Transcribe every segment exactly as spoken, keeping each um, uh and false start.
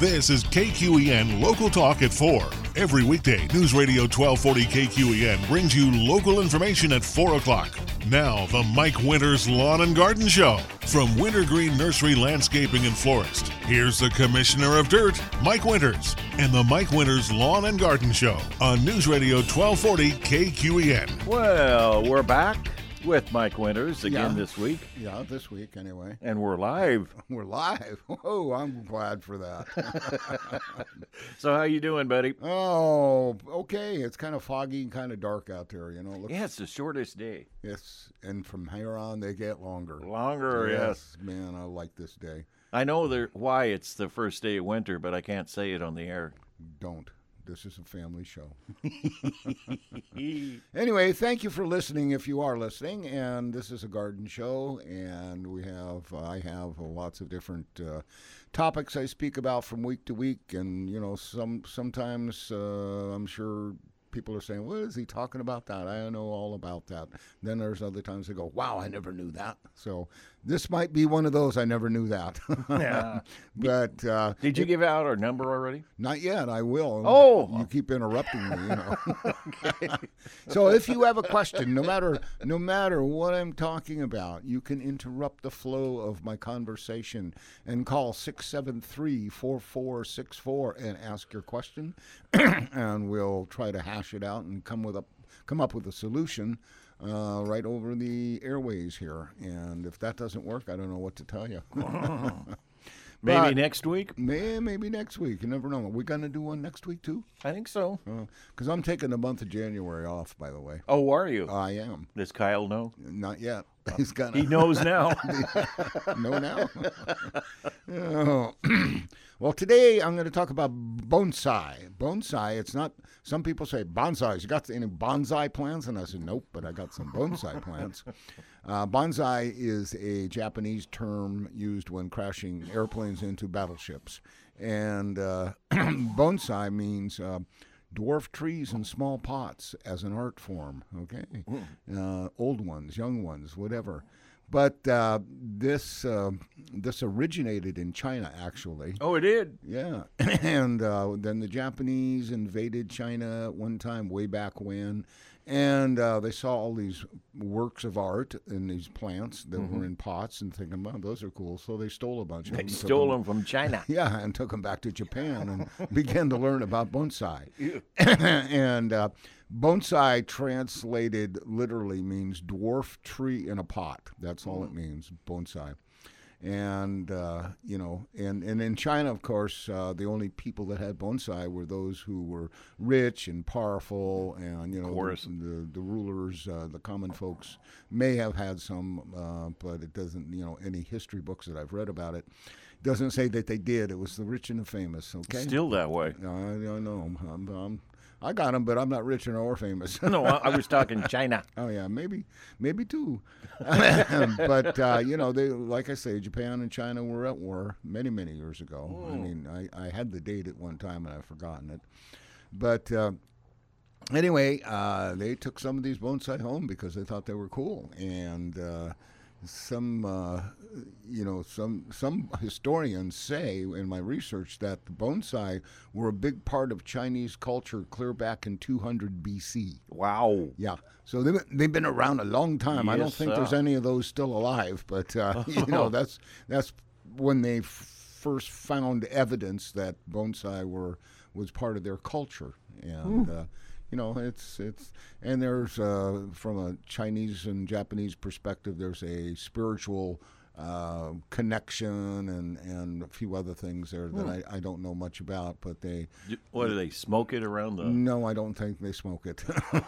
This is K Q E N Local Talk at four. Every weekday, News Radio twelve forty K Q E N brings you local information at four o'clock. Now, the Mike Winters Lawn and Garden Show from Wintergreen Nursery Landscaping and Florist. Here's the Commissioner of Dirt, Mike Winters, and the Mike Winters Lawn and Garden Show on News Radio twelve forty K Q E N. Well, we're back with Mike Winters again Yeah. this week. Yeah, this week anyway. And we're live. We're live. Oh, I'm glad for that. So how you doing, buddy? Oh, okay. It's kind of foggy and kind of dark out there, you know. It looks, Yeah, it's the shortest day. Yes, and from here on they get longer. Longer, yes. Man, I like this day. I know there, why it's the first day of winter, but I can't say it on the air. Don't. This is a family show. Anyway, thank you for listening if you are listening. And this is a garden show, and we have I have uh, lots of different uh, topics I speak about from week to week. And you know, some sometimes uh, I'm sure people are saying, "What is he talking about? That I know all about that." Then there's other times they go, "Wow, I never knew that." So this might be one of those I never knew that. Yeah. But uh, Did you it- give out our number already? not yet. I will. Oh. you keep interrupting me. You know. So if you have a question, no matter no matter what I'm talking about, you can interrupt the flow of my conversation and call six seven three, four four six four and ask your question, and we'll try to hash it out and come with a come up with a solution. Uh, right over the airways here, and if that doesn't work, I don't know what to tell you. Maybe But- next week? May, maybe next week. You never know. Are we going to do one next week, too? I think so. Because I'm taking the month of January off, by the way. Oh, are you? I am. Does Kyle know? Not yet. He's going He to knows now. know now. Oh. Well, today I'm going to talk about bonsai. Bonsai, it's not, some people say bonsai. You got any bonsai plants? And I said, nope, but I got some bonsai plants. Uh, bonsai is a Japanese term used when crashing airplanes into battleships. And uh, bonsai means uh, dwarf trees in small pots as an art form, okay? Uh, old ones, young ones, whatever. But uh, this uh, this originated in China, actually. Oh, it did? Yeah, and uh, then the Japanese invaded China at one time, way back when, and uh, they saw all these works of art in these plants that Mm-hmm. were in pots, and thinking, "Wow, those are cool." So they stole a bunch of They them. took stole them from China. Yeah, and took them back to Japan and began to learn about bonsai. and uh, bonsai translated literally means dwarf tree in a pot. That's all it means, bonsai. And, uh, you know, and, and in China, of course, uh, the only people that had bonsai were those who were rich and powerful, and, you know, course. the, the, the rulers, uh, the common folks may have had some, uh, but it doesn't, you know, any history books that I've read about it doesn't say that they did. It was the rich and the famous, okay? Still that way. I, I know. I'm, I'm, I got them, but I'm not rich or famous. No, I, I was talking China. Oh yeah, maybe, maybe two. But uh, you know, they like I say, Japan and China were at war many, many years ago. I mean, I, I had the date at one time and I've forgotten it. But uh, anyway, uh, they took some of these bonsai home because they thought they were cool, and uh, some, uh, you know, some some historians say in my research that the bonsai were a big part of Chinese culture clear back in two hundred B C. Wow. Yeah, so they've been, they've been around a long time. I don't Yes, think there's sir. any of those still alive, but uh, you know, that's that's when they f- first found evidence that bonsai were was part of their culture, and uh, you know, it's it's and there's uh, from a Chinese and Japanese perspective, there's a spiritual uh, connection and, and a few other things there that I, I don't know much about, but they. What, do they smoke it around the... No, I don't think they smoke it.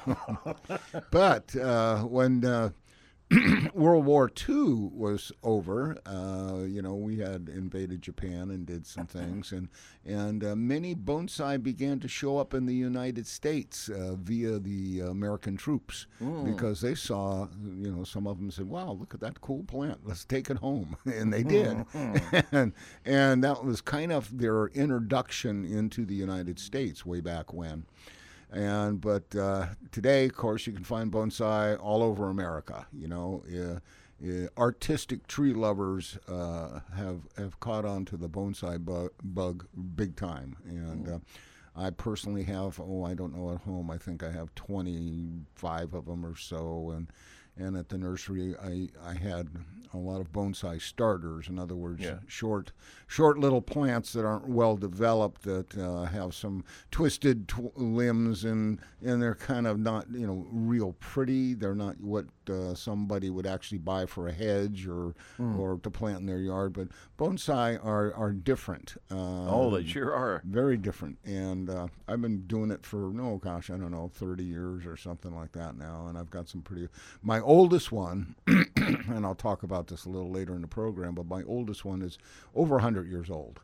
But uh, when uh, World War Two was over, uh, you know, we had invaded Japan and did some things, and and uh, many bonsai began to show up in the United States uh, via the American troops because they saw, you know, some of them said, "Wow, look at that cool plant. Let's take it home," and they did, and and that was kind of their introduction into the United States way back when. And but uh, today, of course, you can find bonsai all over America. You know, uh, uh, artistic tree lovers uh, have have caught on to the bonsai bu- bug big time, and uh, I personally have, oh, I don't know, at home I think I have twenty-five of them or so, and and at the nursery I I had a lot of bonsai starters. In other words, Yeah. short short little plants that aren't well developed, that uh, have some twisted tw- limbs, and and they're kind of not, you know, real pretty. They're not what uh, somebody would actually buy for a hedge or Mm. or to plant in their yard. But bonsai are are different. Uh, Oh, they sure are. very different, and uh, I've been doing it for, no, gosh, I don't know, thirty years or something like that now, and I've got some pretty. My oldest one, and I'll talk about this a little later in the program, but my oldest one is over one hundred years old,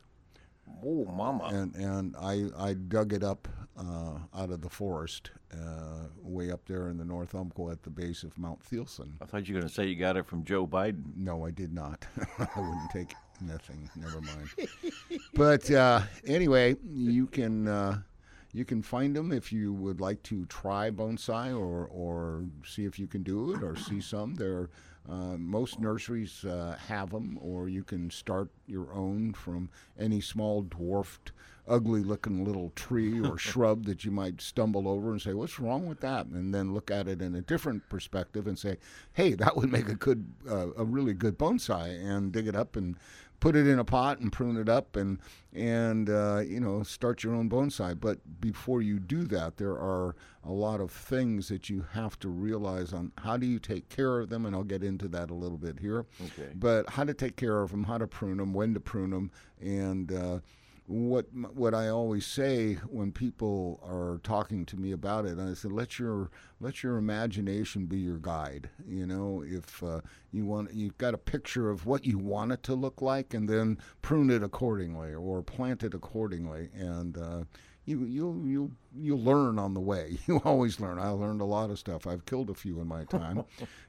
Oh, mama. and and I I dug it up uh, out of the forest uh, way up there in the North Umpqua at the base of Mount Thielsen. I thought you were going to say you got it from Joe Biden. No, I did not. I wouldn't take nothing. Never mind. But uh, anyway, you can uh, you can find them if you would like to try bonsai, or or see if you can do it, or see some. There, uh, most nurseries uh, have them, or you can start your own from any small dwarfed, ugly-looking little tree or shrub that you might stumble over and say, "What's wrong with that?" And then look at it in a different perspective and say, "Hey, that would make a good, uh, a really good bonsai," and dig it up and put it in a pot and prune it up, and and uh, you know, start your own bonsai. But before you do that, there are a lot of things that you have to realize on how do you take care of them, and I'll get into that a little bit here. Okay. But how to take care of them, how to prune them, when to prune them, and uh, what what I always say when people are talking to me about it, I say, let your let your imagination be your guide. You know, if uh, you want, you've got a picture of what you want it to look like, and then prune it accordingly or plant it accordingly, and uh, you you'll you'll you'll learn on the way. You always learn. I learned a lot of stuff. I've killed a few in my time,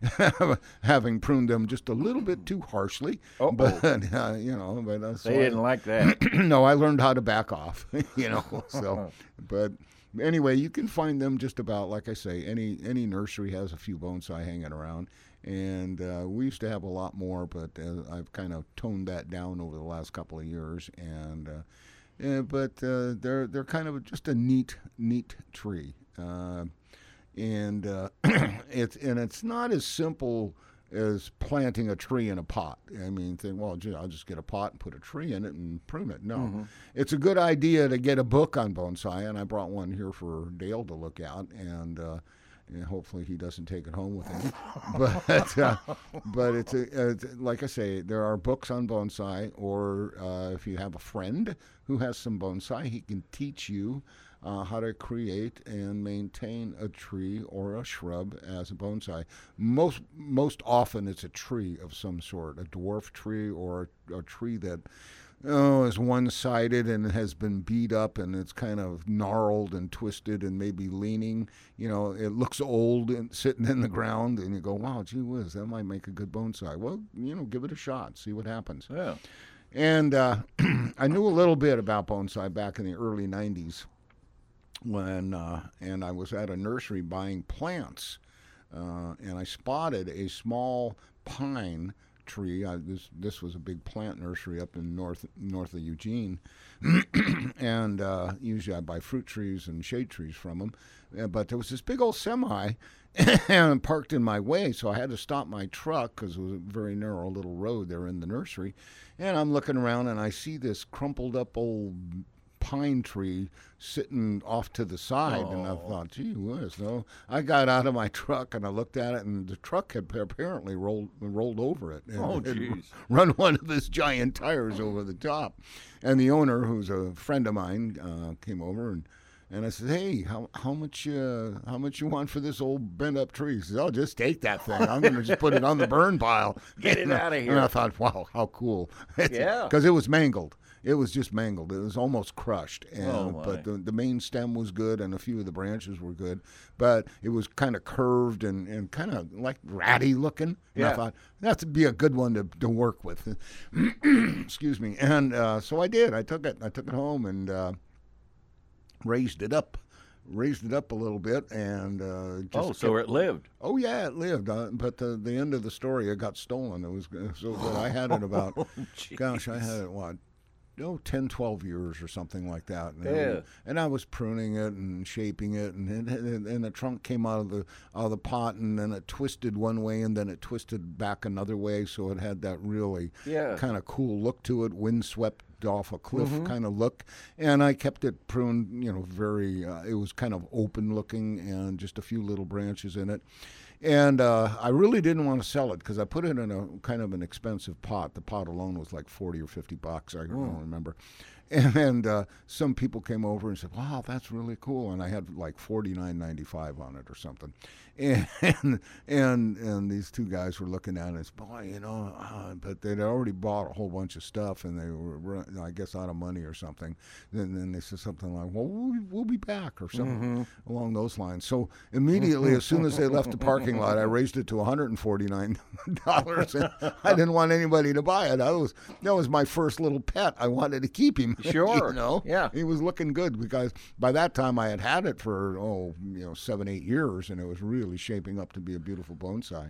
having pruned them just a little bit too harshly. Uh-oh. But uh, you know, but uh, so They I- didn't like that. no, I learned how to back off, you know. So, but anyway, you can find them just about, like I say, any any nursery has a few bonsai hanging around, and uh, we used to have a lot more, but uh, I've kind of toned that down over the last couple of years, and uh, yeah, but uh, they're they're kind of just a neat neat tree, uh, and uh, it's and it's not as simple as planting a tree in a pot. I mean, think, well, gee, I'll just get a pot and put a tree in it and prune it. No, Mm-hmm. it's a good idea to get a book on bonsai, and I brought one here for Dale to look at, and, uh, and hopefully he doesn't take it home with him. but uh, but it's, a, it's like I say, there are books on bonsai, or uh, if you have a friend who has some bonsai, he can teach you Uh, how to create and maintain a tree or a shrub as a bonsai. Most most often it's a tree of some sort, a dwarf tree, or a, a tree that oh is one-sided and has been beat up, and it's kind of gnarled and twisted and maybe leaning. You know, it looks old and sitting in the ground, and you go, wow, gee whiz, that might make a good bonsai. Well, you know, give it a shot, see what happens. Yeah. And uh, I knew a little bit about bonsai back in the early nineties. When uh, and I was at a nursery buying plants, uh, and I spotted a small pine tree. I, this this was a big plant nursery up in north north of Eugene, and uh, usually I buy fruit trees and shade trees from them. Uh, but there was this big old semi and parked in my way, so I had to stop my truck because it was a very narrow little road there in the nursery. And I'm looking around, and I see this crumpled up old pine tree sitting off to the side, and I Oh. thought, gee whiz. So I got out of my truck and I looked at it, and the truck had apparently rolled rolled over it. And Oh, it had jeez. run one of his giant tires over the top. And the owner, who's a friend of mine, uh, came over, and and I said, hey, how how much uh, how much you want for this old bent up tree? He says, oh, just take that thing. I'm going to just put it on the burn pile. Get it And I- outta And here. I thought, wow, how cool. Yeah. Because it was mangled. It was just mangled. It was almost crushed. And, Oh, my. But the, the main stem was good, and a few of the branches were good. But it was kind of curved and, and kind of like ratty looking. And I Yeah. thought, that'd be a good one to, to work with. Excuse me. And uh, so I did. I took it. I took it home and uh, raised it up raised it up a little bit, and uh, just Oh, so kept- it lived. Oh yeah, it lived. Uh, but the the end of the story, it got stolen. It was uh, so good. I had it about, Oh, gosh, I had it what, oh, ten, twelve years or something like that. And, Yeah. it- and I was pruning it and shaping it, and it, and and the trunk came out of the out of the pot, and then it twisted one way, and then it twisted back another way, so it had that really Yeah. kind of cool look to it, windswept off a cliff Mm-hmm. kind of look. And I kept it pruned, you know, very, uh, it was kind of open looking and just a few little branches in it. And uh, I really didn't want to sell it because I put it in a kind of an expensive pot. The pot alone was like forty or fifty bucks, I don't remember. And uh, some people came over and said, "Wow, that's really cool." And I had like forty-nine ninety-five on it or something. And and and these two guys were looking at it and said, "Boy, you know," uh, but they'd already bought a whole bunch of stuff and they were, run- I guess, out of money or something. And then they said something like, "Well, we'll, we'll be back," or something along those lines. So immediately, as soon as they left the parking lot, I raised it to one hundred forty-nine dollars. And I didn't want anybody to buy it. I was that was my first little pet. I wanted to keep him. Sure. You know, Yeah. he was looking good because by that time I had had it for oh, you know, seven, eight years, and it was really shaping up to be a beautiful bonsai.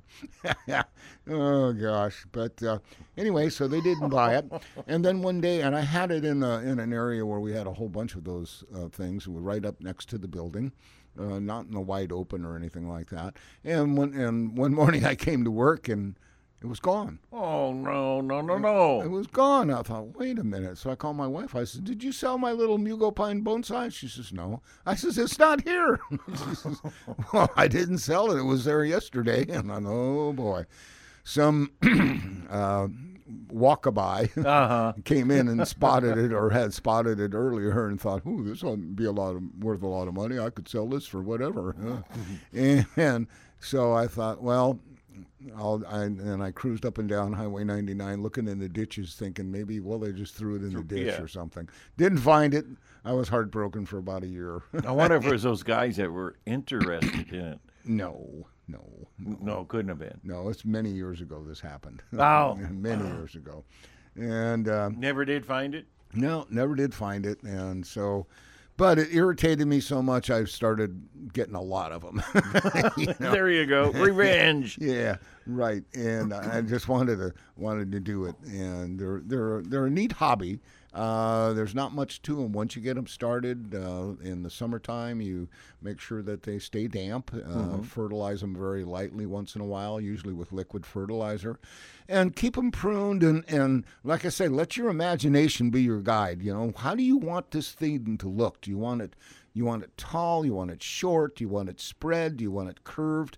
Oh gosh! But uh, anyway, so they didn't buy it, and then one day, and I had it in a, in an area where we had a whole bunch of those uh, things. We were right up next to the building. Uh, not in the wide open or anything like that. And one and one morning I came to work and it was gone. Oh, no, no, no, It no. was gone. I thought, wait a minute. So I called my wife. I said, "Did you sell my little Mugo pine bonsai?" She says, "No." I says, "It's not here." She says, "Well, I didn't sell it. It was there yesterday." And I know, oh boy, some uh, walkaby Uh-huh. came in and spotted it, or had spotted it earlier, and thought, "Ooh, this will be a lot of worth a lot of money. I could sell this for whatever." Huh? And so I thought, well. I'll, I, and I cruised up and down Highway ninety-nine looking in the ditches thinking maybe, well, they just threw it in the ditch Yeah. or something. Didn't find it. I was heartbroken for about a year. I wonder if it was those guys that were interested in it. no, no, No, it couldn't have been. no. It's many years ago this happened. Wow. Many years ago. And um, Never did find it? no, never did find it. And so, but it irritated me so much I started getting a lot of them. You know? There you go. Revenge. Yeah, right. And I just wanted to wanted to do it, and they're they're they're a neat hobby. Uh, there's not much to them. Once you get them started uh, in the summertime, you make sure that they stay damp. Uh, Mm-hmm. Fertilize them very lightly once in a while, usually with liquid fertilizer, and keep them pruned. And, and like I said, let your imagination be your guide. You know, how do you want this thing to look? Do you want it? You want it tall? You want it short? Do you want it spread? Do you want it curved?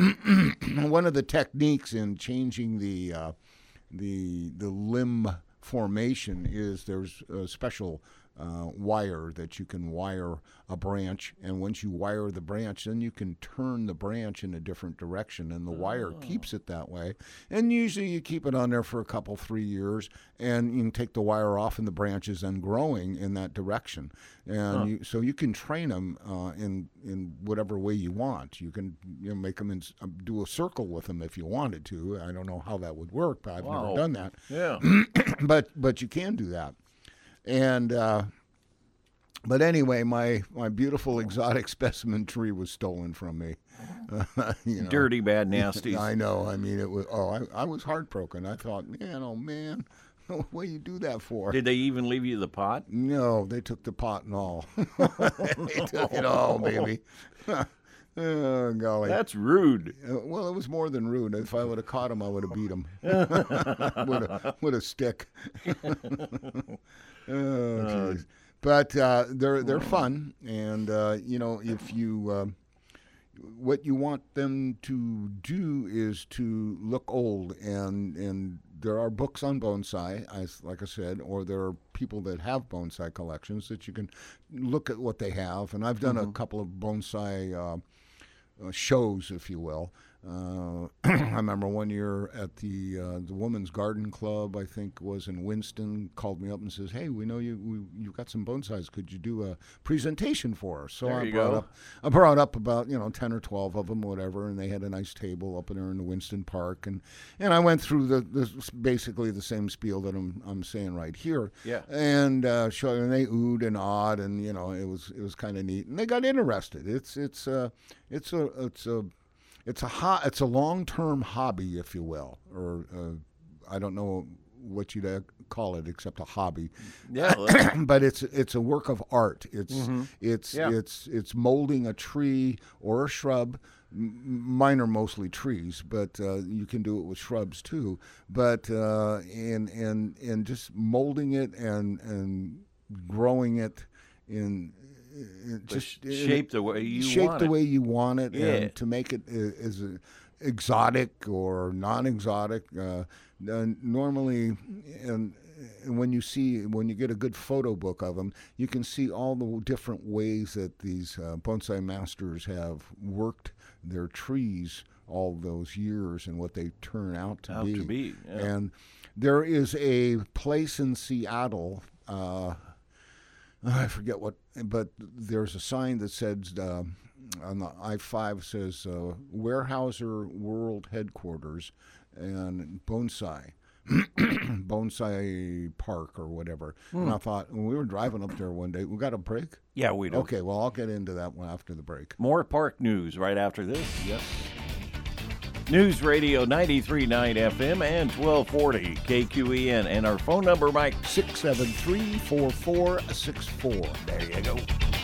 One of the techniques in changing the uh, the the limb formation is there's a special uh, wire that you can wire a branch, and once you wire the branch, then you can turn the branch in a different direction, and the wire keeps it that way. And usually you keep it on there for a couple, three years, and you can take the wire off, and the branch is then growing in that direction. And Huh. you, so you can train them uh, in in whatever way you want. You can you know, make them in, uh, do a circle with them if you wanted to. I don't know how that would work, but I've Wow. never done that. Yeah. but but you can do that. And uh, but anyway, my my beautiful exotic specimen tree was stolen from me. Uh, you know. Dirty, bad, nasties. I know. I mean, it was. Oh, I, I was heartbroken. I thought, man, oh man, what do you do that for? Did they even leave you the pot? No, they took the pot and all. They took it all, baby. Oh golly. That's rude. Uh, well, it was more than rude. If I would have caught him, I would have beat him with a with a stick. Oh, jeez. But uh, they're they're fun, and uh, you know, if you uh, what you want them to do is to look old, and and there are books on bonsai, as like I said, or there are people that have bonsai collections that you can look at what they have. And I've done a couple of bonsai uh, uh, shows, if you will. Uh, I remember one year at the uh, the Women's Garden Club, I think was in Winston, called me up and says, "Hey, we know you we, you've got some bonsais. Could you do a presentation for us?" So There I you brought go. up I brought up about you know ten or twelve of them, whatever, and they had a nice table up in there in the Winston Park, and, and I went through the, the basically the same spiel that I'm I'm saying right here. Yeah. And uh, show, and they oohed and awed, and you know it was it was kind of neat, and they got interested. It's it's uh, it's a it's a It's a ho- it's a long-term hobby, if you will, or uh, I don't know what you'd uh, call it except a hobby. Yeah, let's- But it's it's a work of art. It's Mhm. it's Yeah. it's it's molding a tree or a shrub. M- Mine are mostly trees, but uh, you can do it with shrubs too. But uh, and and and just molding it and and growing it in. uh, but Just sh- in- shape the way you shape want the it. way you want it, Yeah. and to make it uh, as a, exotic or non-exotic. Uh, uh, normally, and, and when you see when you get a good photo book of them, you can see all the different ways that these uh, bonsai masters have worked their trees all those years and what they turn out to Out be. to be, yeah. And there is a place in Seattle. Uh, I forget what, but there's a sign that says uh, on the I five says uh, Weyerhaeuser World Headquarters and Bonsai, Bonsai Park or whatever. And I thought when we were driving up there one day, we got a break. Yeah, we do. Okay, well I'll get into that one after the break. More park news right after this. Yes. News Radio ninety-three point nine F M and twelve forty K Q E N. And our phone number, Mike. Six seven three four four six four. There you go.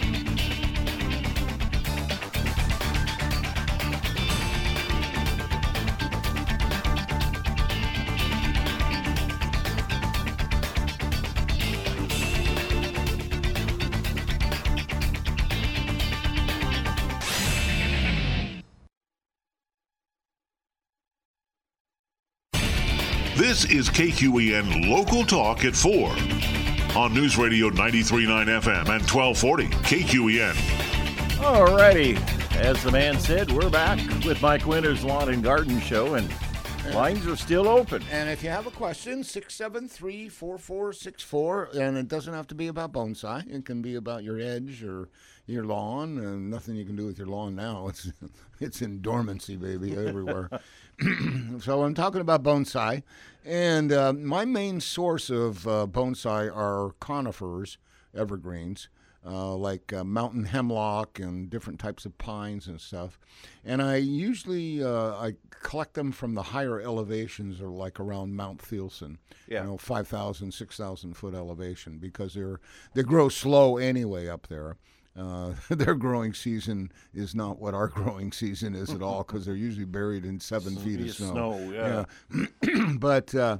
This is K Q E N Local Talk at four on News Radio ninety-three point nine F M and twelve forty K Q E N. Alrighty. As the man said, we're back with Mike Winter's Lawn and Garden Show, and lines are still open. And if you have a question, six seven three four four six four, and it doesn't have to be about bonsai. It can be about your edge or your lawn, and nothing you can do with your lawn now. It's it's in dormancy, baby, everywhere. So I'm talking about bonsai, and uh, my main source of uh, bonsai are conifers, evergreens. Uh, like uh, mountain hemlock and different types of pines and stuff. And I usually uh, I collect them from the higher elevations, or like around Mount Thielsen, Yeah. you know, five thousand, six thousand foot elevation, because they're they grow slow anyway up there. Uh, their growing season is not what our growing season is at all, because they're usually buried in seven feet of Feet of snow. snow, yeah. Yeah. But uh,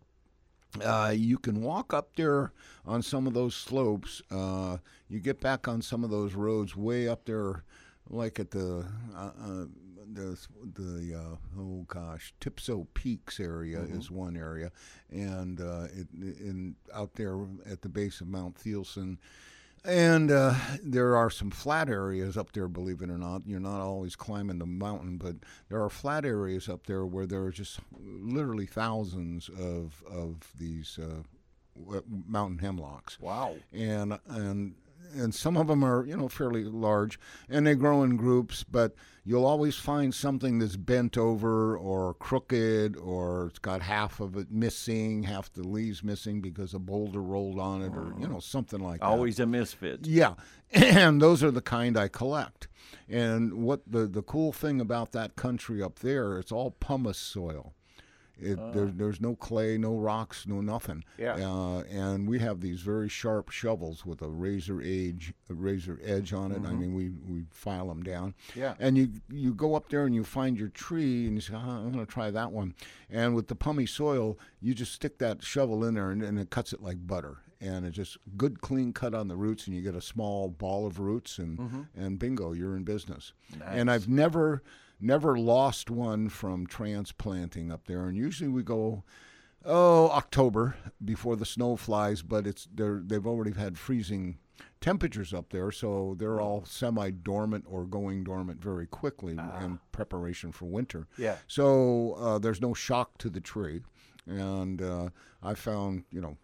uh, you can walk up there on some of those slopes. Uh, you get back on some of those roads way up there, like at the uh, uh, the the uh, oh gosh, Tipso Peaks area is one area, and uh, it, in out there at the base of Mount Thielsen. And uh, there are some flat areas up there, believe it or not. You're not always climbing the mountain, but there are flat areas up there where there are just literally thousands of of these uh, w- mountain hemlocks. Wow. And and and some of them are, you know, fairly large, and they grow in groups, but you'll always find something that's bent over or crooked, or it's got half of it missing, half the leaves missing because a boulder rolled on it, or, you know, something like that. Always a misfit. Yeah, and those are the kind I collect. And what the, the cool thing about that country up there, it's all pumice soil. It, there, there's no clay, no rocks, no nothing. Yeah. Uh, and we have these very sharp shovels with a razor edge, a razor edge on it. I mean, we, we file them down. Yeah. And you you go up there and you find your tree and you say, oh, I'm going to try that one. And with the pumice soil, you just stick that shovel in there and, and it cuts it like butter. And it's just good, clean cut on the roots, and you get a small ball of roots, and and bingo, you're in business. And I've never never lost one from transplanting up there. And usually we go Oh, October before the snow flies, but it's they're they've already had freezing temperatures up there, so they're all semi-dormant or going dormant very quickly Ah. in preparation for winter. Yeah. So uh, there's no shock to the tree. And uh, I found, you know,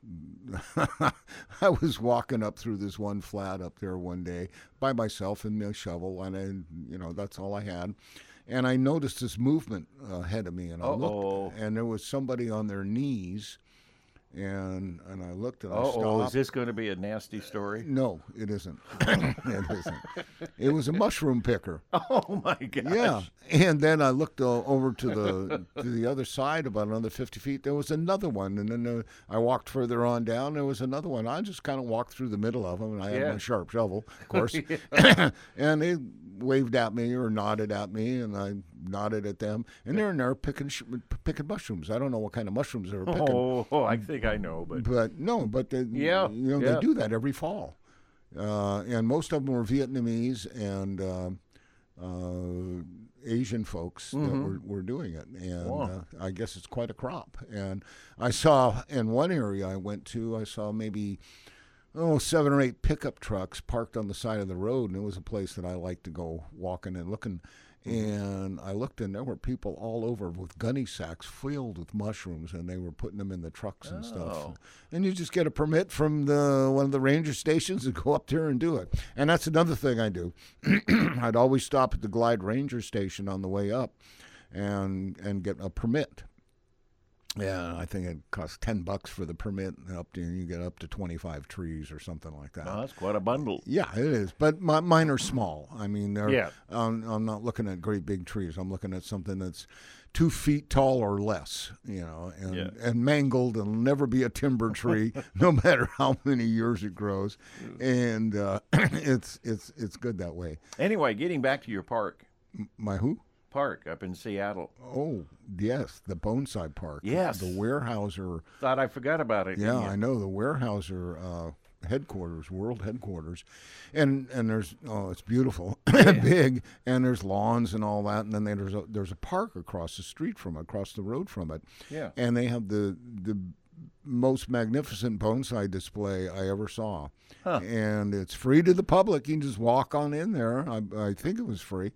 I was walking up through this one flat up there one day by myself in my shovel, and I, you know, that's all I had. And I noticed this movement ahead of me, and I Uh-oh. looked, and there was somebody on their knees, and and I looked and I Oh, stopped. is this going to be a nasty story? No, it isn't. It isn't. It was a mushroom picker. Oh my gosh. Yeah, and then I looked uh, over to the to the other side about another fifty feet. There was another one, and then uh, I walked further on down. There was another one. I just kind of walked through the middle of them, and I had Yeah. my sharp shovel, of course. And they waved at me or nodded at me, and I nodded at them. And they're in there picking sh- picking mushrooms. I don't know what kind of mushrooms they were picking. Oh, oh, I think I know, but But no, but they, Yeah, you know, yeah. they do that every fall, uh, and most of them were Vietnamese and uh, uh, Asian folks that were, were doing it, and Mm-hmm. Wow. uh, I guess it's quite a crop. And I saw in one area I went to, I saw maybe oh seven or eight pickup trucks parked on the side of the road, and it was a place that I like to go walking and looking. And I looked, and there were people all over with gunny sacks filled with mushrooms, and they were putting them in the trucks and stuff. Oh. And you just get a permit from the one of the ranger stations and go up there and do it. And that's another thing I do. I'd always stop at the Glide Ranger Station on the way up, and and get a permit. Yeah, I think it costs ten bucks for the permit, and up to you get up to twenty-five trees or something like that. oh, that's quite a bundle. Yeah, it is. But my, mine are small. I mean, they're. Yeah. I'm, I'm not looking at great big trees. I'm looking at something that's two feet tall or less. You know, and Yeah. and mangled and never be a timber tree, no matter how many years it grows. And uh, it's it's it's good that way. Anyway, getting back to your park, My who? park up in Seattle. Oh yes, the Bonsai Park. Yes. The Weyerhaeuser. Thought I forgot about it. Yeah, didn't you? I know the Weyerhaeuser uh, headquarters, world headquarters, and and there's oh, it's beautiful, big, and there's lawns and all that, and then there's a there's a park across the street from it, across the road from it, Yeah. and they have the the most magnificent bonsai display I ever saw. Huh. And it's free to the public. You can just walk on in there. I, I think it was free.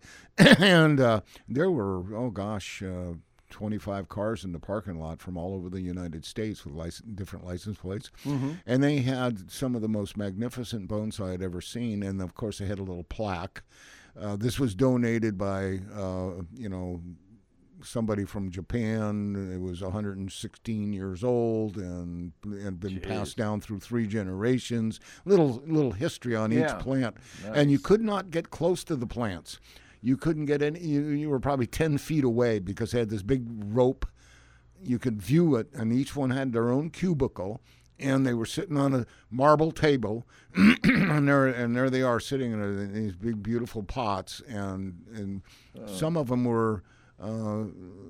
And uh, there were, oh gosh, uh, twenty-five cars in the parking lot from all over the United States with license, different license plates. Mm-hmm. And they had some of the most magnificent bonsai I'd ever seen. And of course, they had a little plaque. Uh, this was donated by, uh, you know, somebody from Japan. It was one hundred sixteen years old and and been Jeez. passed down through three generations. Little little history on Yeah. each plant, and you Nice. could not get close to the plants. You couldn't get any. You, you were probably ten feet away because they had this big rope. You could view it, and each one had their own cubicle. And they were sitting on a marble table, and there and there they are sitting in, a, in these big beautiful pots, and and some of them were. Uh,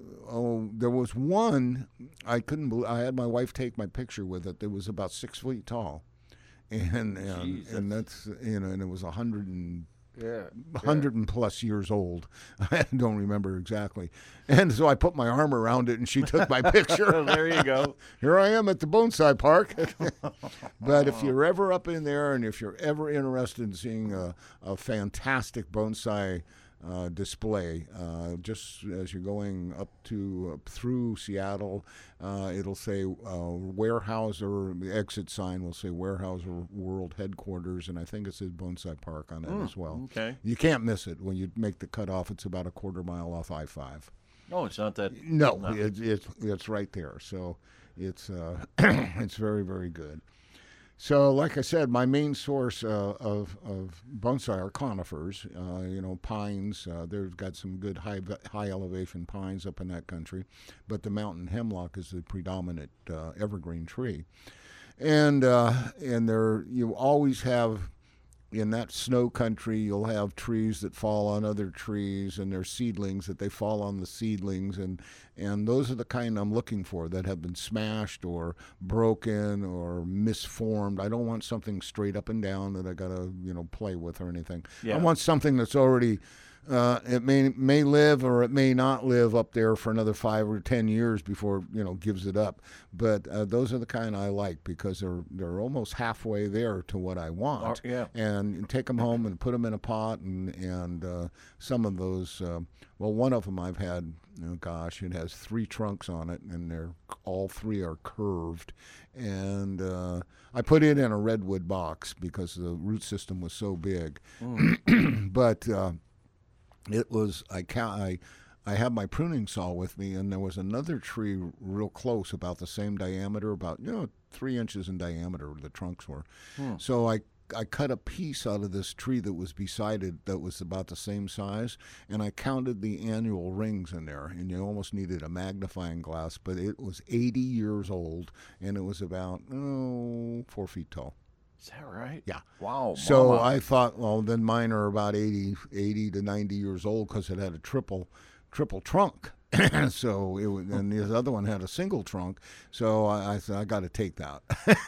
oh, there was one I couldn't believe. I had my wife take my picture with it. It was about six feet tall, and and, Jeez, and that's you know, and it was a hundred and Yeah. hundred and plus years old. I don't remember exactly. And so I put my arm around it, and she took my picture. Well, there you go. Here I am at the Bonsai Park. But if you're ever up in there, and if you're ever interested in seeing a, a fantastic bonsai uh, display, uh, just as you're going up to up through Seattle, uh, it'll say uh, Weyerhaeuser. The exit sign will say Weyerhaeuser World Headquarters, and I think it says Bonsai Park on it as well. Okay. You can't miss it when you make the cutoff. It's about a quarter mile off I five. No, it's not that. No, not- it's it's it's right there. So it's uh, it's very very good. So, like I said, my main source uh, of of bonsai are conifers. Uh, you know, pines. Uh, they've got some good high high elevation pines up in that country, but the mountain hemlock is the predominant uh, evergreen tree, and uh, and there you always have. In that snow country, you'll have trees that fall on other trees, and there's seedlings that they fall on the seedlings, and And those are the kind I'm looking for that have been smashed or broken or misformed. I don't want something straight up and down that I got to, you know, play with or anything. Yeah. I want something that's already, uh, it may may live or it may not live up there for another five or ten years before, you know, gives it up. But uh, those are the kind I like because they're they're almost halfway there to what I want. Oh, yeah. And you take them home and put them in a pot, and and uh, some of those, uh, well, one of them I've had, oh gosh, it has three trunks on it, and they're all three are curved, and uh, I put it in a redwood box because the root system was so big, mm. but. Uh, It was I count I, I had my pruning saw with me, and there was another tree real close, about the same diameter, about you know three inches in diameter. The trunks were, hmm. so I I cut a piece out of this tree that was beside it that was about the same size, and I counted the annual rings in there, and you almost needed a magnifying glass, but it was eighty years old, and it was about oh four feet tall. Is that right? Yeah. Wow. So Mama. I thought, well, then mine are about eighty, eighty to ninety years old because it had a triple, triple trunk. So it was, and the other one had a single trunk. So I, I said, I got to take that.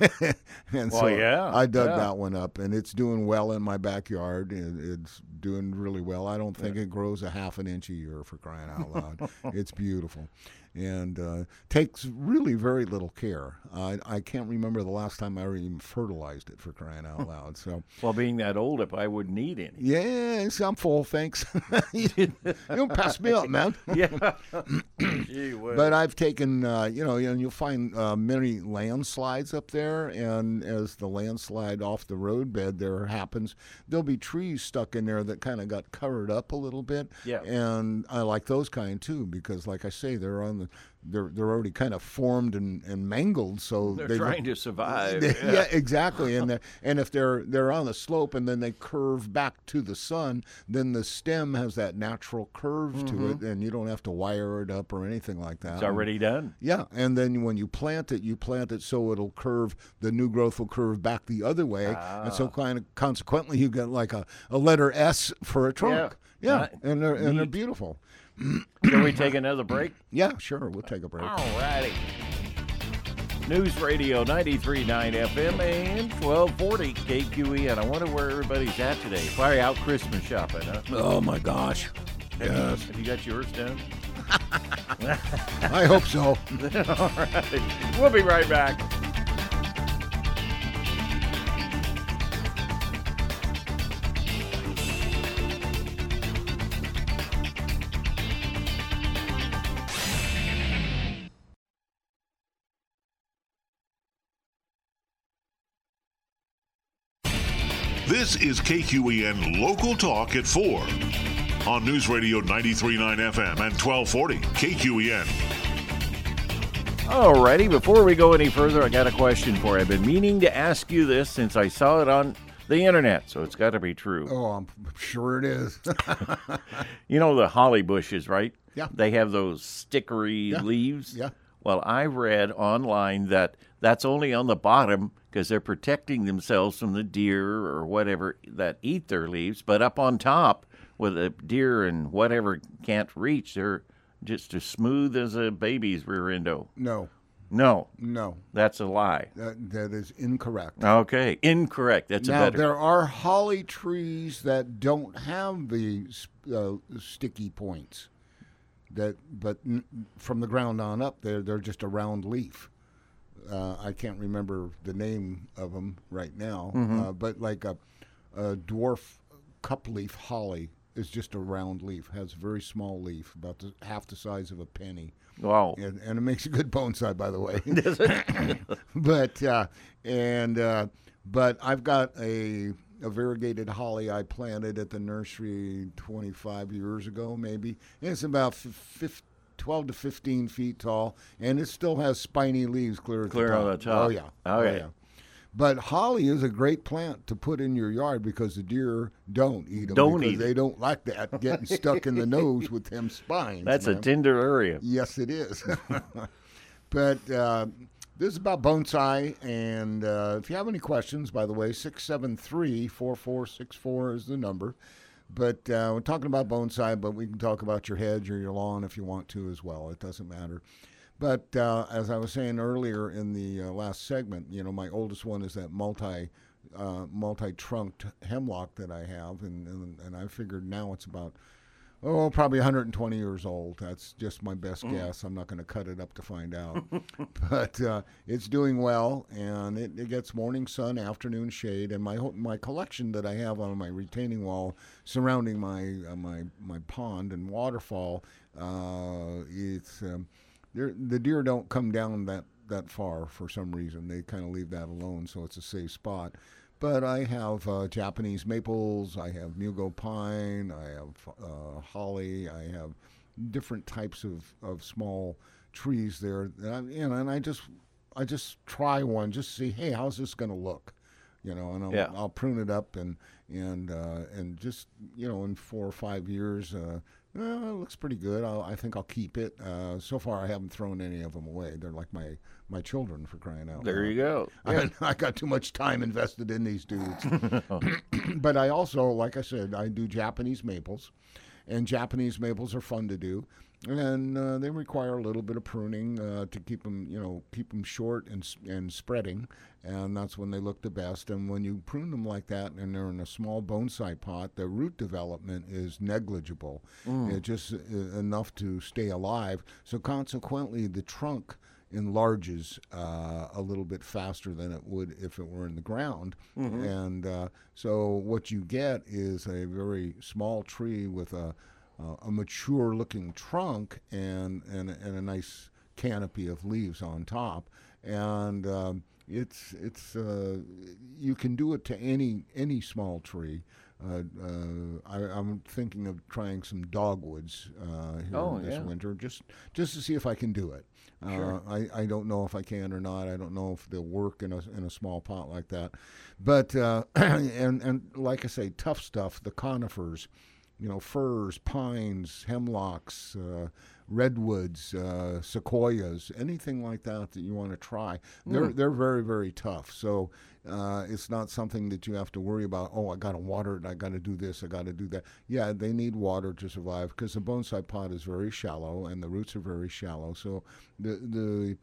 And well, so yeah, I dug yeah. that one up, and it's doing well in my backyard. It, it's doing really well. I don't think yeah. it grows a half an inch a year, for crying out loud. It's beautiful. And uh, takes really very little care. I I can't remember the last time I ever even fertilized it, for crying out loud. So, well, being that old, if I would need any. Yes, I'm full, thanks. you, you don't pass me up, man. Yeah. Gee whiz. But I've taken, uh, you know, and you'll find uh, many landslides up there, and as the landslide off the roadbed there happens, there'll be trees stuck in there that kind of got covered up a little bit. Yeah. And I like those kind too because, like I say, they're on the They're they're already kind of formed and, and mangled, so they're they trying to survive. They, yeah. yeah, exactly. And and if they're they're on the slope and then they curve back to the sun, then the stem has that natural curve mm-hmm. to it, and you don't have to wire it up or anything like that. It's already done. Yeah, and then when you plant it, you plant it so it'll curve. The new growth will curve back the other way, ah. and so kind of consequently, you get like a, a letter S for a trunk. Yeah, yeah. Uh, and they're neat. and they're beautiful. Can we take another break? Yeah, sure. We'll take a break. All righty. News Radio ninety-three point nine F M and twelve forty K Q E N. I wonder where everybody's at today. Probably out Christmas shopping, huh? Oh, my gosh. Have, yes. you, have you got yours done? I hope so. All right. We'll be right back. This is K Q E N Local Talk at four on News Radio ninety-three point nine F M and twelve forty K Q E N. All righty, before we go any further, I got a question for you. I've been meaning to ask you this since I saw it on the internet, so it's got to be true. Oh, I'm sure it is. You know the holly bushes, right? Yeah. They have those stickery yeah. leaves. Yeah. Well, I read online that that's only on the bottom because they're protecting themselves from the deer or whatever that eat their leaves. But up on top, where the deer and whatever can't reach, they're just as smooth as a baby's rear endo. No. No. No. That's a lie. That, that is incorrect. Okay. Incorrect. That's now, a better. There are holly trees that don't have the uh, sticky points. That, but n- from the ground on up, they're they're just a round leaf. Uh, I can't remember the name of them right now, mm-hmm. uh, but like a, a dwarf cup leaf holly is just a round leaf. Has a very small leaf, about the, half the size of a penny. Wow! And, and it makes a good bonsai, by the way. Does it? but uh, and uh, but I've got a. a variegated holly I planted at the nursery twenty-five years ago, maybe. And it's about f- twelve to fifteen feet tall, and it still has spiny leaves clear at clear the top. on the top. Oh, yeah. Okay. Oh, yeah. But holly is a great plant to put in your yard because the deer don't eat them. Don't because eat they don't like that, getting stuck in the nose with them spines. That's man. a tender area. Yes, it is. But... Uh, This is about bonsai, and uh, if you have any questions, by the way, six seven three, four four six four is the number. But uh, we're talking about bonsai, but we can talk about your hedge or your lawn if you want to as well. It doesn't matter. But uh, as I was saying earlier in the uh, last segment, you know, my oldest one is that multi, uh, multi-trunked hemlock that I have, and, and and I figured now it's about, oh, probably one hundred twenty years old. That's just my best mm. guess. I'm not going to cut it up to find out. But uh, it's doing well, and it, it gets morning sun, afternoon shade, and my my collection that I have on my retaining wall surrounding my uh, my my pond and waterfall, uh, it's um, the deer don't come down that, that far for some reason. They kind of leave that alone, so it's a safe spot. But I have uh, Japanese maples, I have Mugo pine, I have uh, holly, I have different types of, of small trees there. And I, you know, and I just I just try one just to see, hey, how's this going to look? You know, and I'll, yeah. I'll prune it up and and uh, and just, you know, in four or five years, uh, well, it looks pretty good. I'll, I think I'll keep it. Uh, so far, I haven't thrown any of them away. They're like my, my children, for crying out loud. There you go. Yeah. I, I got too much time invested in these dudes. But I also, like I said, I do Japanese maples, and Japanese maples are fun to do, and uh, they require a little bit of pruning uh, to keep them, you know, keep them short and and spreading, and that's when they look the best. And when you prune them like that, and they're in a small bonsai pot, the root development is negligible. Mm. It's just uh, enough to stay alive. So consequently, the trunk enlarges uh, a little bit faster than it would if it were in the ground. Mm-hmm. And uh, so what you get is a very small tree with a uh, a mature-looking trunk and, and and a nice canopy of leaves on top. And um, it's it's uh, you can do it to any any small tree. Uh, uh, I, I'm thinking of trying some dogwoods uh, here oh, this yeah. winter, just just to see if I can do it. Sure. Uh, I, I don't know if I can or not. I don't know if they'll work in a in a small pot like that. But uh, and and like I say, tough stuff. The conifers, you know, firs, pines, hemlocks, uh, redwoods, uh, sequoias, anything like that that you want to try. They're mm. they're very very tough. So uh, it's not something that you have to worry about. Oh, I got to water it. I got to do this. I got to do that. Yeah, they need water to survive because the bonsai pot is very shallow and the roots are very shallow. So the the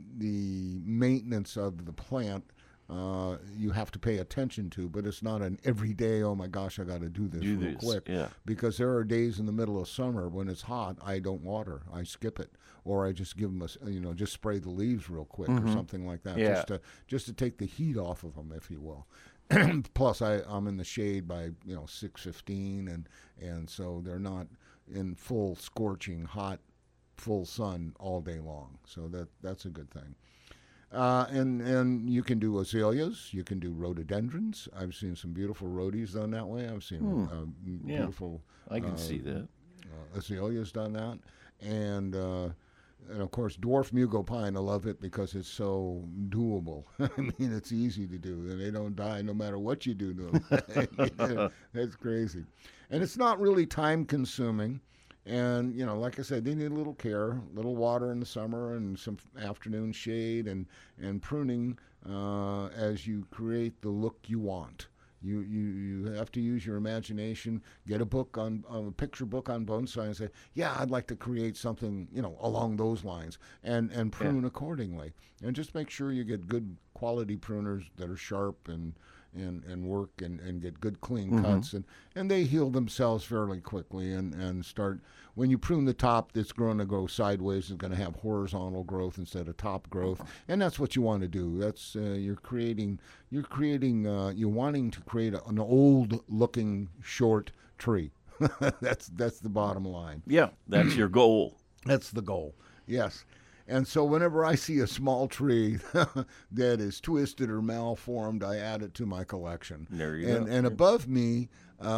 the maintenance of the plant. Uh, you have to pay attention to, but it's not an everyday, oh my gosh, I got to do this do real this. quick. Yeah. Because there are days in the middle of summer when it's hot, I don't water. I skip it. Or I just give them a, you know, just spray the leaves real quick mm-hmm. or something like that. Yeah. Just to, just to take the heat off of them, if you will. Plus, I, I'm in the shade by, you know, six fifteen, and, and so they're not in full scorching hot, full sun all day long. So that that's a good thing. Uh, and and you can do azaleas, you can do rhododendrons. I've seen some beautiful rhodies done that way. I've seen hmm. uh, yeah. beautiful. I can uh, see that. Uh, azaleas done that, and uh, and of course dwarf mugo pine. I love it because it's so doable. I mean, it's easy to do, and they don't die no matter what you do to them. That's crazy, and it's not really time consuming. And, you know, like I said, they need a little care, a little water in the summer and some afternoon shade and, and pruning uh, as you create the look you want. You, you you have to use your imagination, get a book on a picture book on bonsai and say, yeah, I'd like to create something, you know, along those lines and, and prune yeah. accordingly. And just make sure you get good quality pruners that are sharp and and, and work and, and get good clean mm-hmm. cuts and, and they heal themselves fairly quickly and, and start when you prune the top that's going to go sideways, it's going to have horizontal growth instead of top growth, and that's what you want to do. That's uh, you're creating you're creating uh, you're wanting to create a, an old looking short tree. that's that's the bottom line. Yeah, that's your goal. That's the goal. Yes. And so whenever I see a small tree that is twisted or malformed, I add it to my collection. There you and, go. And above me,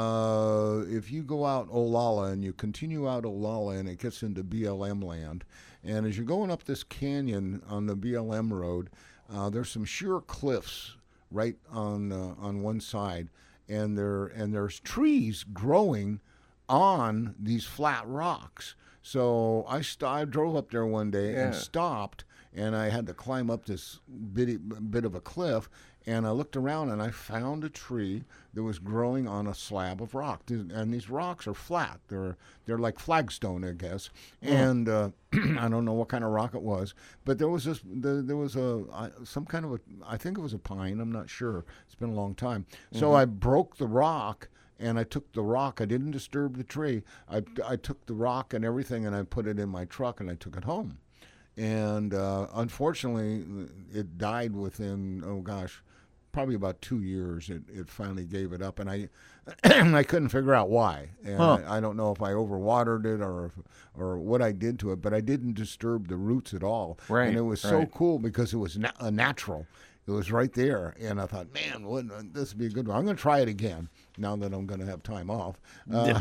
uh, if you go out Olalla and you continue out Olalla and it gets into B L M land, and as you're going up this canyon on the B L M road, uh, there's some sheer cliffs right on uh, on one side, and there and there's trees growing on these flat rocks. So I, st- I drove up there one day yeah. and stopped, and I had to climb up this bitty, bit of a cliff, And I looked around and I found a tree that was growing on a slab of rock. And these rocks are flat. They're they're like flagstone, I guess. Oh. And uh, I don't know what kind of rock it was, but there was this. The, there was a uh, some kind of a. I think it was a pine. I'm not sure. It's been a long time. So Mm-hmm. I broke the rock. And I took the rock. I didn't disturb the tree. I, I took the rock and everything, and I put it in my truck, and I took it home. And uh, unfortunately, it died within, oh gosh, probably about two years. It, it finally gave it up, and I I couldn't figure out why. And Huh. I, I don't know if I overwatered it or if, or what I did to it, but I didn't disturb the roots at all. Right, And it was so right. cool because it was na- a natural. It was right there, and I thought, man, wouldn't this be a good one? I'm going to try it again now that I'm going to have time off. Uh,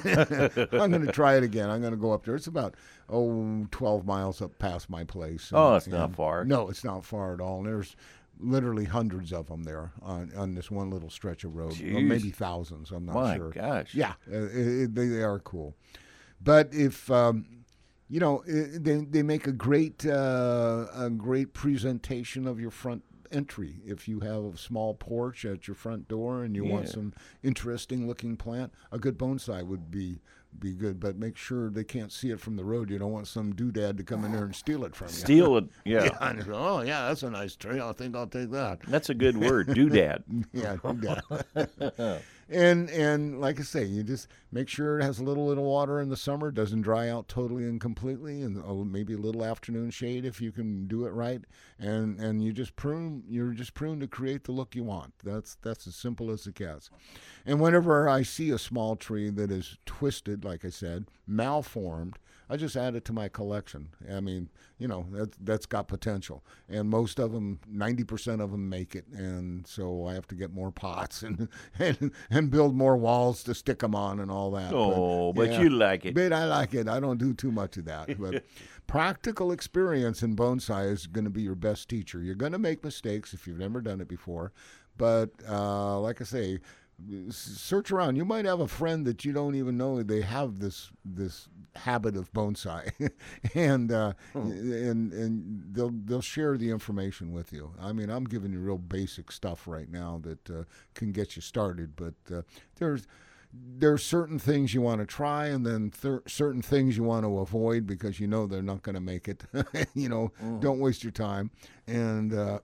I'm going to try it again. I'm going to go up there. It's about, oh, twelve miles up past my place. Oh, it's And- not far. No, it's not far at all. And there's literally hundreds of them there on, on this one little stretch of road. Or Jeez. maybe thousands, I'm not My sure. gosh. Yeah, uh, it, it, they, they are cool. But if... Um, you know, i- they they make a great uh, a great presentation of your front entry. If you have a small porch at your front door and you want Yeah. some interesting looking plant, a good bonsai would be be good. But make sure they can't see it from the road. You don't want some doodad to come in there and steal it from you. Steal it. Yeah. Yeah, and go, oh yeah, that's a nice tree. I think I'll take that. That's a good word, doodad. Yeah, doodad. And and like I say, you just make sure it has a little little water in the summer, doesn't dry out totally and completely, and uh, maybe a little afternoon shade if you can do it right. And and you just prune, you're just pruned to create the look you want. That's that's as simple as it gets. And whenever I see a small tree that is twisted, like I said, malformed, I just add it to my collection. I mean, you know, that, that's got potential. And most of them, ninety percent of them make it. And so I have to get more pots and and, and build more walls to stick them on and all that. Oh, but yeah. you like it. But I like it. I don't do too much of that. But practical experience in bonsai is going to be your best teacher. You're going to make mistakes if you've never done it before. But uh, like I say, s- search around. You might have a friend that you don't even know they have this this habit of bonsai, and uh, and and they'll they'll share the information with you. I mean, I'm giving you real basic stuff right now that uh, can get you started, but uh, there's there's certain things you want to try, and then thir- certain things you want to avoid because you know they're not going to make it. you know, don't waste your time, and uh,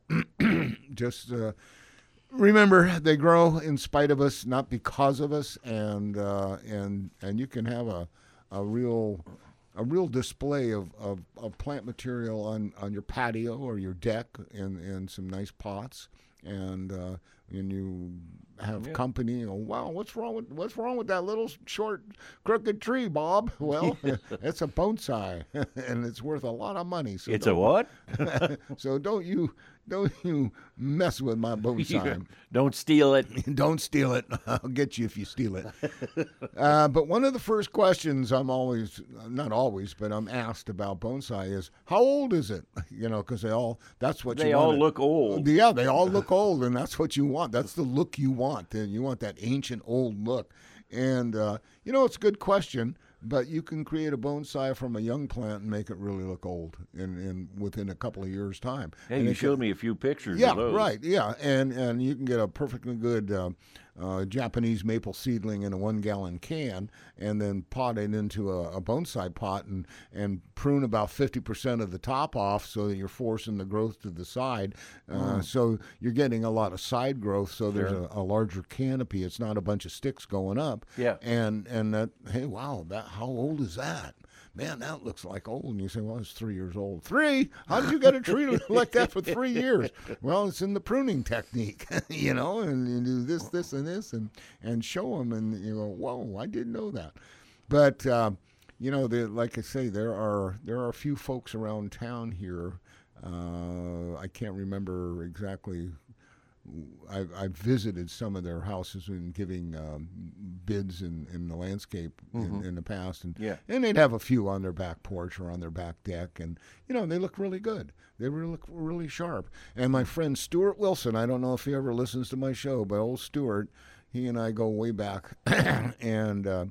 just. Uh, Remember, they grow in spite of us, not because of us, and uh, and and you can have a a real a real display of, of, of plant material on, on your patio or your deck in, in some nice pots, and uh, and you have Yeah. company. Oh wow, what's wrong with what's wrong with that little short crooked tree, Bob? Well, it's a bonsai, and it's worth a lot of money. So It's a don't- what? so don't you don't you mess with my bonsai. Don't steal it. Don't steal it. I'll get you if you steal it. uh, but one of the first questions I'm always, not always, but I'm asked about bonsai is, how old is it? You know, because they all, that's what They you all want. look old. Yeah, they all look old, and that's what you want. That's the look you want. And you want that ancient old look. And, uh, you know, it's a good question. But you can create a bonsai from a young plant and make it really look old in, in within a couple of years' time. Hey, And you it can- showed me a few pictures yeah, of those. right. Yeah, and and you can get a perfectly good uh, uh, Japanese maple seedling in a one-gallon can, and then pot it into a, a bonsai pot and and prune about fifty percent of the top off, so that you're forcing the growth to the side. Uh, So you're getting a lot of side growth. So there's Sure. a, a larger canopy. It's not a bunch of sticks going up. Yeah. And and that, hey, wow, that how old is that? Man, that looks like old. And you say, well, it's three years old. Three? How did you get a tree like that for three years? Well, it's in the pruning technique, you know, and you do this, this, and this, and, and show them, and you go, whoa, I didn't know that. But, uh, you know, the, like I say, there are there are a few folks around town here. Uh, I can't remember exactly. I, I visited some of their houses and giving um, bids in, in the landscape in, in the past, and Yeah. and they'd have a few on their back porch or on their back deck, and you know they look really good. They really look really sharp. And my friend Stuart Wilson, I don't know if he ever listens to my show, but old Stuart, he and I go way back, and uh,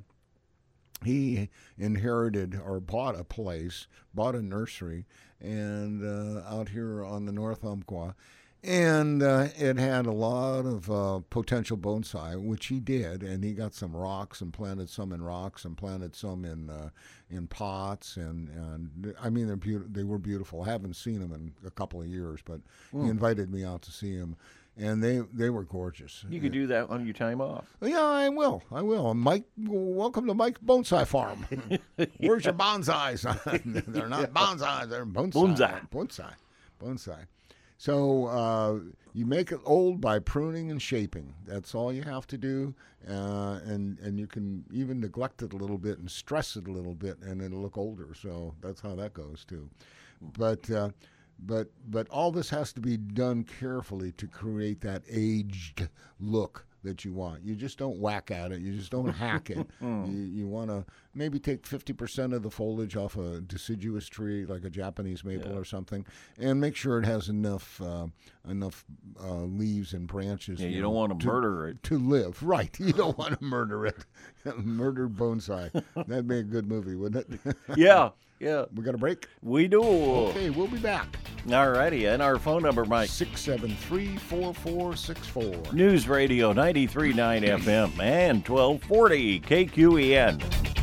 he inherited or bought a place, bought a nursery, and uh, out here on the North Umpqua. And uh, it had a lot of uh, potential bonsai, which he did, and he got some rocks and planted some in rocks and planted some in uh, in pots, and, and I mean they're beautiful. They were beautiful. I haven't seen them in a couple of years, but mm. he invited me out to see them, and they they were gorgeous. You could do that on your time off. Yeah, I will. I will. Mike, welcome to Mike's Bonsai Farm. Where's your bonsais? They're not bonsais. They're bonsai. Bonsai. Bonsai. Bonsai. So uh, you make it old by pruning and shaping. That's all you have to do, uh, and and you can even neglect it a little bit and stress it a little bit, and it'll look older. So that's how that goes too. But uh, but but all this has to be done carefully to create that aged look that you want. You just don't whack at it. You just don't hack it. You, you want to maybe take fifty percent of the foliage off a deciduous tree, like a Japanese maple yeah. or something, and make sure it has enough uh, enough uh, leaves and branches. Yeah, you, you don't know, want to murder it. To live. Right. You don't want to murder it. Murder bonsai. That'd be a good movie, wouldn't it? Yeah. Yeah. We got a break? We do. Okay, we'll be back. All righty. And our phone number, Mike? six seven three, four four six four. News Radio ninety-three point nine F M and twelve forty K Q E N.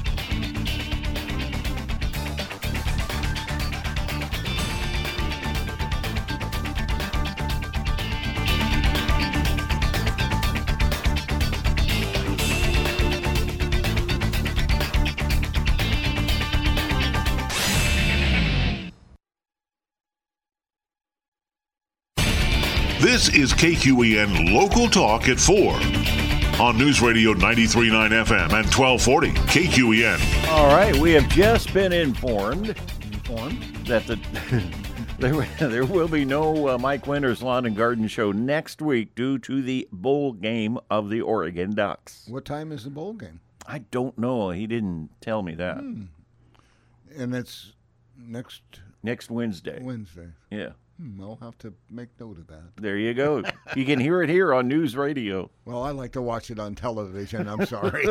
This is K Q E N Local Talk at four on News Radio ninety-three point nine F M and twelve forty K Q E N. All right, we have just been informed, informed? that the there, there will be no uh, Mike Winters Lawn and Garden Show next week due to the bowl game of the Oregon Ducks. What time is the bowl game? I don't know. He didn't tell me that. Hmm. And it's next next Wednesday. Wednesday. Yeah. Hmm, I'll have to make note of that. There you go. You can hear it here on News Radio. Well, I like to watch it on television. I'm sorry.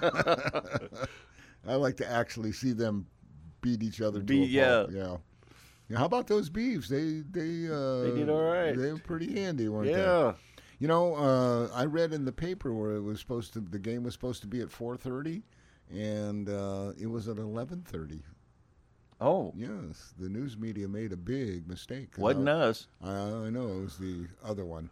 I like to actually see them beat each other. Be, to a yeah. ball. Yeah. Yeah. How about those Beavs? They they uh, they did all right. They were pretty handy, weren't yeah. they? Yeah. You know, uh, I read in the paper where it was supposed to. The game was supposed to be at four thirty, and uh, it was at eleven thirty. Oh. Yes, the news media made a big mistake. Wasn't uh, us. I, I know, it was the other one.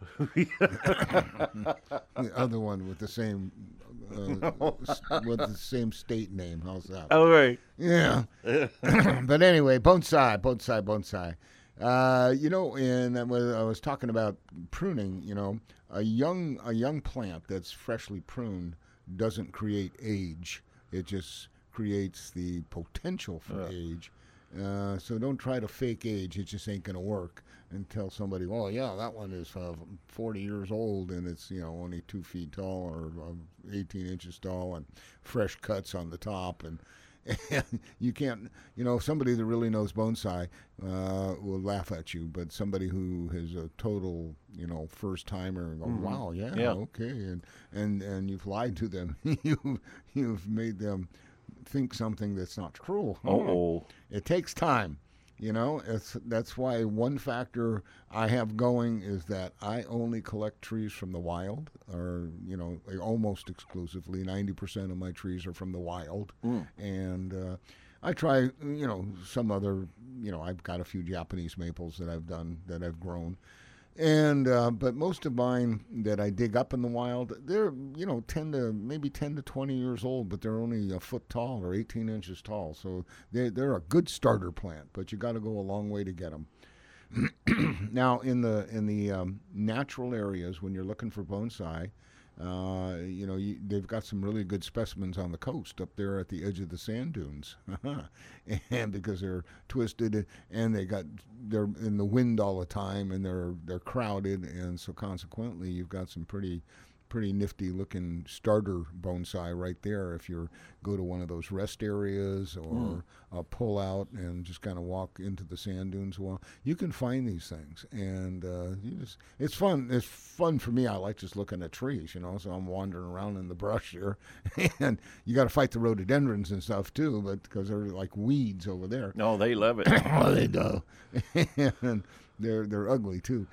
The other one with the same uh, with the same state name. How's that? Oh, right. Yeah. But anyway, bonsai, bonsai, bonsai. Uh, you know, and I was, I was talking about pruning. You know, a young a young plant that's freshly pruned doesn't create age. It just creates the potential for uh. age. Uh, so don't try to fake age. It just ain't going to work. And tell somebody, well, yeah, that one is uh, forty years old and it's, you know, only two feet tall or uh, eighteen inches tall and fresh cuts on the top. And, and you can't, you know, somebody that really knows bonsai uh, will laugh at you. But somebody who is a total, you know, first timer and go, mm-hmm. wow, yeah, yeah, okay. And, and, and you've lied to them. you, you've made them think something that's not true. Oh, it takes time, you know. It's that's why one factor I have going is that I only collect trees from the wild, or you know, almost exclusively. Ninety percent of my trees are from the wild, mm. and uh, I try, you know, some other, you know, I've got a few Japanese maples that I've done that I've grown. And uh, but most of mine that I dig up in the wild, they're, you know, ten to maybe ten to twenty years old, but they're only a foot tall or eighteen inches tall. So they they're a good starter plant, but you got to go a long way to get them. Now in the in the um, natural areas, when you're looking for bonsai, uh, you know, you, they've got some really good specimens on the coast up there at the edge of the sand dunes, and because they're twisted and they got they're in the wind all the time and they're they're crowded, and so consequently you've got some pretty pretty nifty looking starter bonsai right there if you go to one of those rest areas or mm. uh, pull out and just kind of walk into the sand dunes. Well, you can find these things, and uh, you just it's fun. It's fun for me. I like just looking at trees, you know, so I'm wandering around in the brush here, and you got to fight the rhododendrons and stuff too, but because they're like weeds over there. No, they love it. Oh, they do. And They're they're ugly too.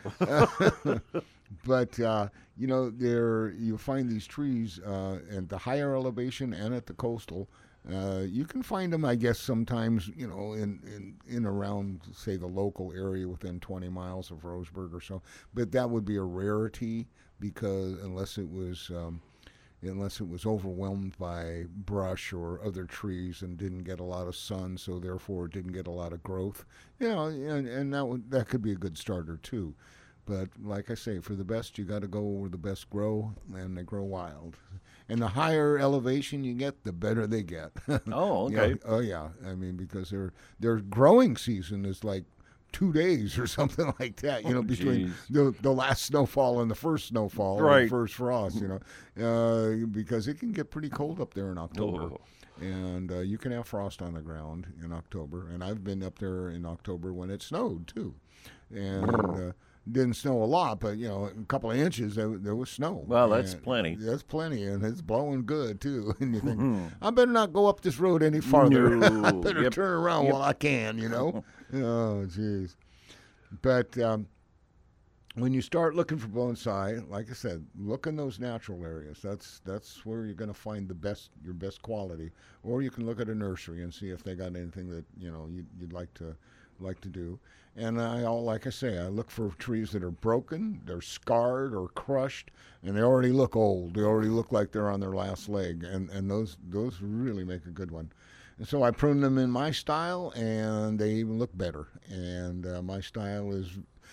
But uh, you know, there you find these trees uh, at the higher elevation and at the coastal. Uh, you can find them, I guess, sometimes, you know, in, in, in around, say, the local area within twenty miles of Roseburg or so. But that would be a rarity because unless it was um, unless it was overwhelmed by brush or other trees and didn't get a lot of sun, so therefore it didn't get a lot of growth. You know, and, and that would, that could be a good starter too. But like I say, for the best, you got to go where the best grow, and they grow wild. And the higher elevation you get, the better they get. Oh, okay. Yeah, oh, yeah. I mean, because their their growing season is like two days or something like that, you know, Oh, between geez. the the last snowfall and the first snowfall, or Right. the first frost, you know, uh, because it can get pretty cold up there in October. Oh. And uh, you can have frost on the ground in October. And I've been up there in October when it snowed, too. And uh, didn't snow a lot, but, you know, a couple of inches, there, there was snow. Well, that's And plenty. That's plenty, and it's blowing good, too. And you think, I better not go up this road any farther. No. I better Yep. turn around Yep. while I can, you know? Oh, jeez. But um, when you start looking for bonsai, like I said, look in those natural areas. That's that's where you're going to find the best, your best quality. Or you can look at a nursery and see if they got anything that, you know, you'd, you'd like to like to do. And I, all like I say, I look for trees that are broken, they're scarred or crushed, and they already look old. They already look like they're on their last leg, and, and those those really make a good one. And so I prune them in my style, and they even look better. And uh, my style is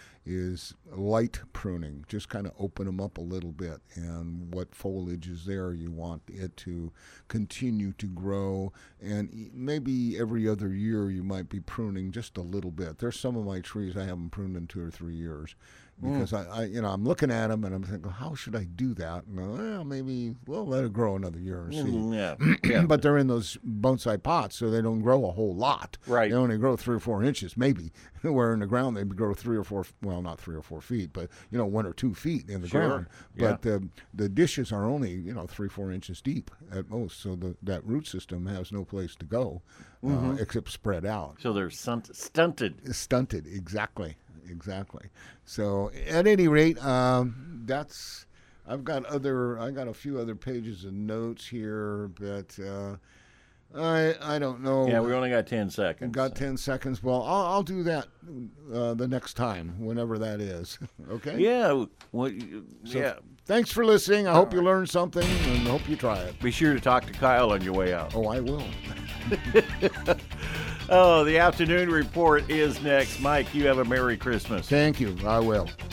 is light pruning, just kind of open them up a little bit. And what foliage is there, you want it to continue to grow. And e- maybe every other year you might be pruning just a little bit. There's some of my trees I haven't pruned in two or three years. Because I, I, you know, I'm looking at them and I'm thinking, how should I do that? And uh, well, maybe we'll let it grow another year and see. Mm, yeah. yeah. But they're in those bonsai pots, so they don't grow a whole lot. Right. They only grow three or four inches, maybe. Where in the ground they grow three or four, well, not three or four feet, but, you know, one or two feet in the Sure. ground. Yeah. But the the dishes are only, you know, three, four inches deep at most. So the, that root system has no place to go Mm-hmm. uh, except spread out. So they're stunt- stunted. Stunted, exactly, exactly. So at any rate, um, that's. I've got other. I got a few other pages of notes here, but uh, I I don't know. Yeah, we only got ten seconds. Got ten seconds. Well, I'll, I'll do that uh, the next time, whenever that is. Okay. Yeah. Well, you- So yeah. Thanks for listening. I hope you learned something, and hope you try it. Be sure to talk to Kyle on your way out. Oh, I will. Oh, the afternoon report is next. Mike, you have a Merry Christmas. Thank you. I will.